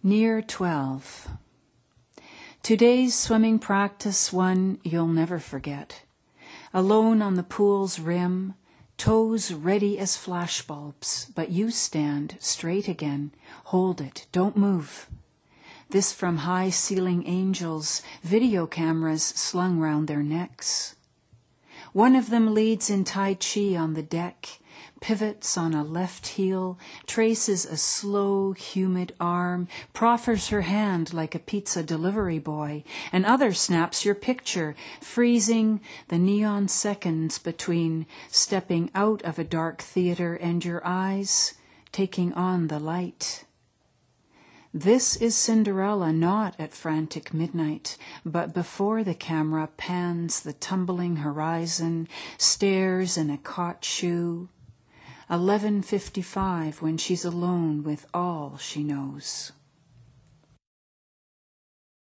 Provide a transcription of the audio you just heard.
Near 12. Today's swimming practice one you'll never forget. Alone on the pool's rim, toes ready as flashbulbs, but you stand straight again. Hold it, don't move. This from high-ceiling angels, video cameras slung round their necks. One of them leads in Tai Chi on the deck, pivots on a left heel, traces a slow, humid arm, proffers her hand like a pizza delivery boy. Another snaps your picture, freezing the neon seconds between stepping out of a dark theater and your eyes taking on the light. This is Cinderella not at frantic midnight, but before the camera pans the tumbling horizon, stares in a caught shoe. 11:55 when she's alone with all she knows.